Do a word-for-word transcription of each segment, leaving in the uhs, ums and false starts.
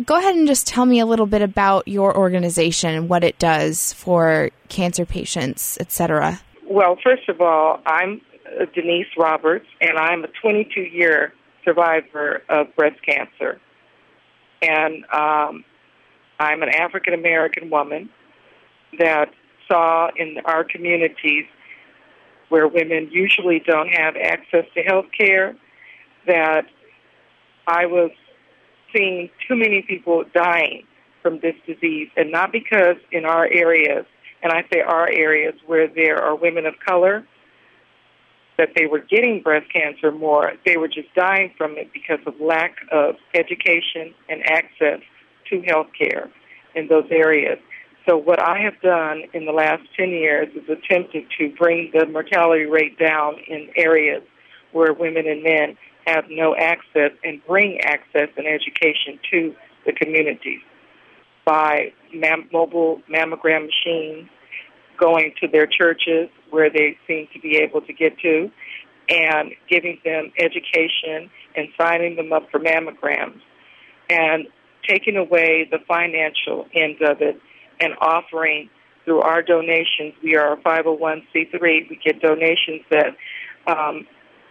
go ahead and just tell me a little bit about your organization and what it does for cancer patients, et cetera. Well, first of all, I'm Denise Roberts, and I'm a twenty-two-year survivor of breast cancer. And um, I'm an African-American woman that saw in our communities where women usually don't have access to health care, that I was seeing too many people dying from this disease, and not because in our areas, and I say our areas where there are women of color, that they were getting breast cancer more. They were just dying from it because of lack of education and access to health care in those areas. So what I have done in the last ten years is attempted to bring the mortality rate down in areas where women and men have no access, and bring access and education to the communities by mam- mobile mammogram machines, going to their churches where they seem to be able to get to, and giving them education and signing them up for mammograms, and taking away the financial end of it and offering through our donations. We are a five oh one c three. We get donations that um,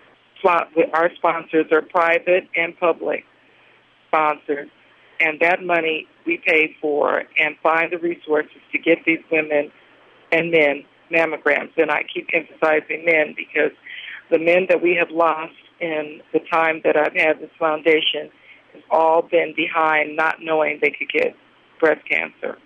our sponsors are private and public sponsors, and that money we pay for and find the resources to get these women and men mammograms. And I keep emphasizing men because the men that we have lost in the time that I've had this foundation has all been behind not knowing they could get breast cancer.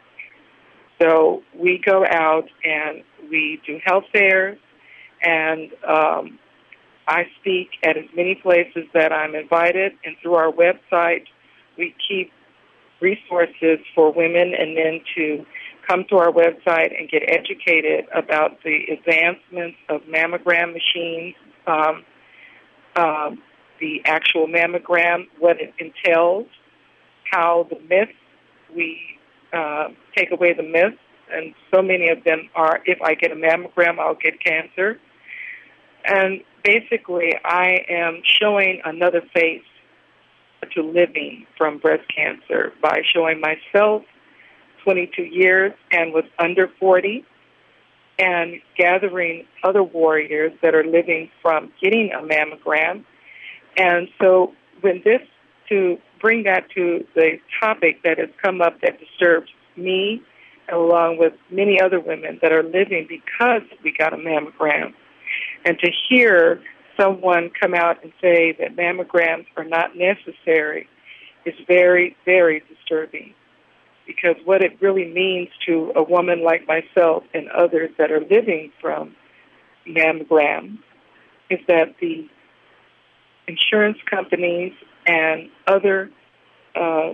So we go out and we do health fairs, and um, I speak at as many places that I'm invited, and through our website we keep resources for women and men to come to our website and get educated about the advancements of mammogram machines, um, um, the actual mammogram, what it entails, how the myths, we uh, take away the myths, and so many of them are, if I get a mammogram, I'll get cancer. And basically, I am showing another face to living from breast cancer by showing myself twenty-two years and was under forty, and gathering other warriors that are living from getting a mammogram. And so when this, to bring that to the topic that has come up that disturbs me, along with many other women that are living because we got a mammogram, and to hear someone come out and say that mammograms are not necessary is very, very disturbing. Because what it really means to a woman like myself and others that are living from mammograms is that the insurance companies and other uh,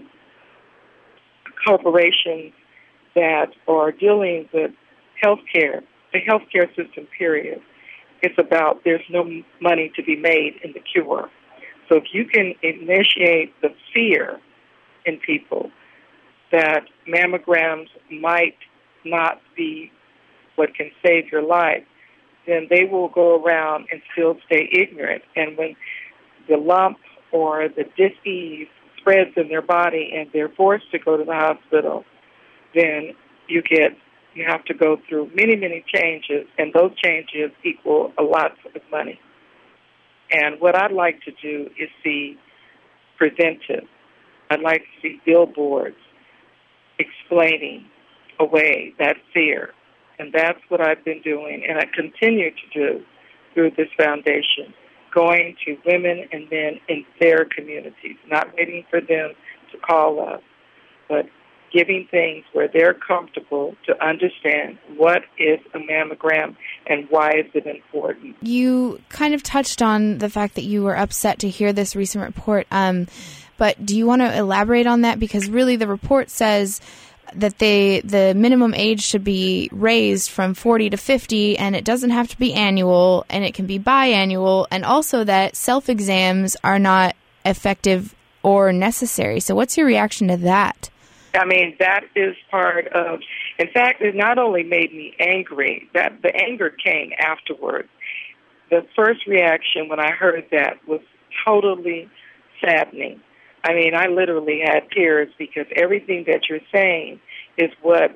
corporations that are dealing with healthcare, the healthcare system, period, it's about there's no money to be made in the cure. So if you can initiate the fear in people that mammograms might not be what can save your life, then they will go around and still stay ignorant. And when the lump or the dis-ease spreads in their body and they're forced to go to the hospital, then you get you have to go through many, many changes, and those changes equal a lot of money. And what I'd like to do is see preventive. I'd like to see billboards explaining away that fear. And that's what I've been doing, and I continue to do through this foundation, going to women and men in their communities, not waiting for them to call us, but giving things where they're comfortable to understand what is a mammogram and why is it important. You kind of touched on the fact that you were upset to hear this recent report, um, but do you want to elaborate on that? Because really the report says that they, the minimum age should be raised from forty to fifty, and it doesn't have to be annual, and it can be biannual, and also that self-exams are not effective or necessary. So what's your reaction to that? I mean, that is part of, in fact, it not only made me angry, that the anger came afterward. The first reaction when I heard that was totally saddening. I mean, I literally had tears because everything that you're saying is what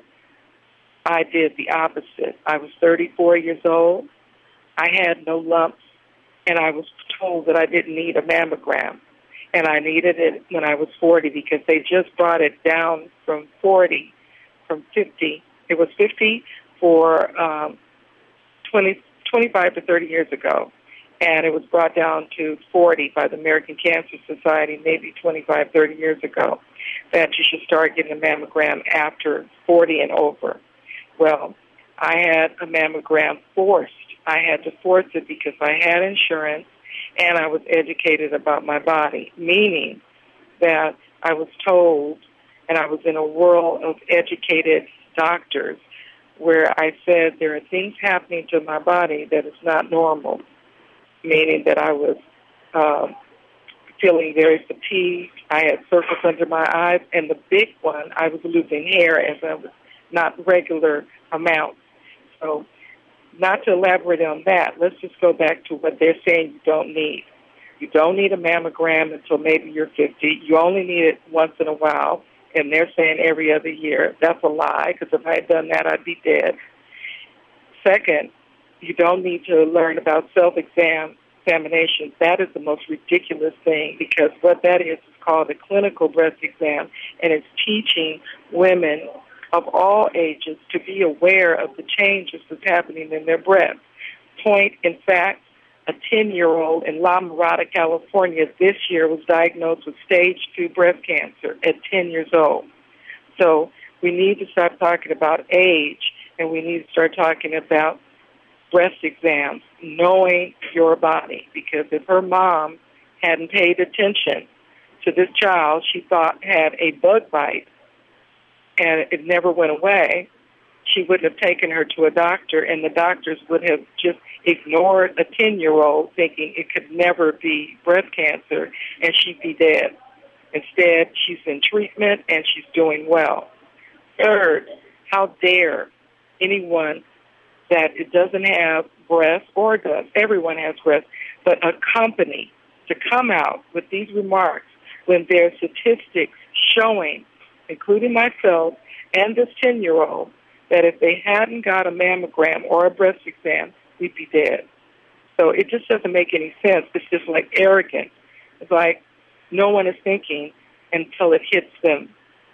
I did the opposite. I was thirty-four years old. I had no lumps, and I was told that I didn't need a mammogram. And I needed it when I was forty because they just brought it down from forty, from fifty. It was fifty for um, twenty, twenty-five to thirty years ago. And it was brought down to forty by the American Cancer Society maybe twenty-five, thirty years ago, that you should start getting a mammogram after forty and over. Well, I had a mammogram forced. I had to force it because I had insurance and I was educated about my body, meaning that I was told, and I was in a world of educated doctors where I said there are things happening to my body that is not normal, meaning that I was um, feeling very fatigued. I had circles under my eyes, and the big one, I was losing hair as I was not regular amounts. So not to elaborate on that, let's just go back to what they're saying you don't need. You don't need a mammogram until maybe you're fifty. You only need it once in a while, and they're saying every other year. That's a lie, because if I had done that, I'd be dead. Second, you don't need to learn about self-exam examinations. That is the most ridiculous thing, because what that is is called a clinical breast exam, and it's teaching women of all ages to be aware of the changes that's happening in their breast. Point, in fact, a ten-year-old in La Mirada, California, this year was diagnosed with stage two breast cancer at ten years old. So we need to start talking about age, and we need to start talking about breast exams, knowing your body, because if her mom hadn't paid attention to this child she thought had a bug bite, and it never went away, she wouldn't have taken her to a doctor, and the doctors would have just ignored a ten-year-old thinking it could never be breast cancer, and she'd be dead. Instead, she's in treatment, and she's doing well. Third, how dare anyone that it doesn't have breasts, or does, everyone has breasts, but a company to come out with these remarks when there are statistics showing, including myself and this ten-year-old, that if they hadn't got a mammogram or a breast exam, we'd be dead. So it just doesn't make any sense. It's just like arrogant. It's like no one is thinking until it hits them.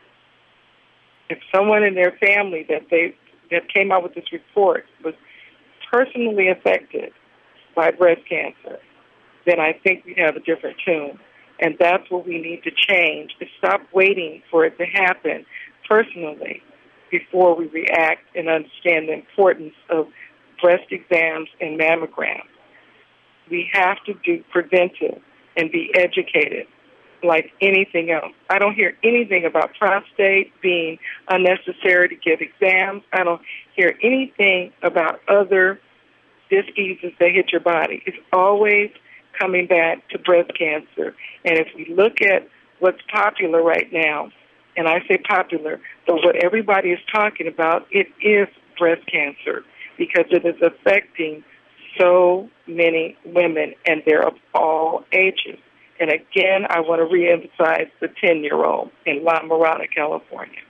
If someone in their family that they that came out with this report was personally affected by breast cancer, then I think we'd have a different tune. And that's what we need to change, is stop waiting for it to happen personally before we react and understand the importance of breast exams and mammograms. We have to do preventive and be educated like anything else. I don't hear anything about prostate being unnecessary to get exams. I don't hear anything about other diseases that hit your body. It's always coming back to breast cancer. And if we look at what's popular right now, and I say popular, but what everybody is talking about, it is breast cancer, because it is affecting so many women, and they're of all ages. And again, I want to reemphasize the ten-year-old in La Mirada, California.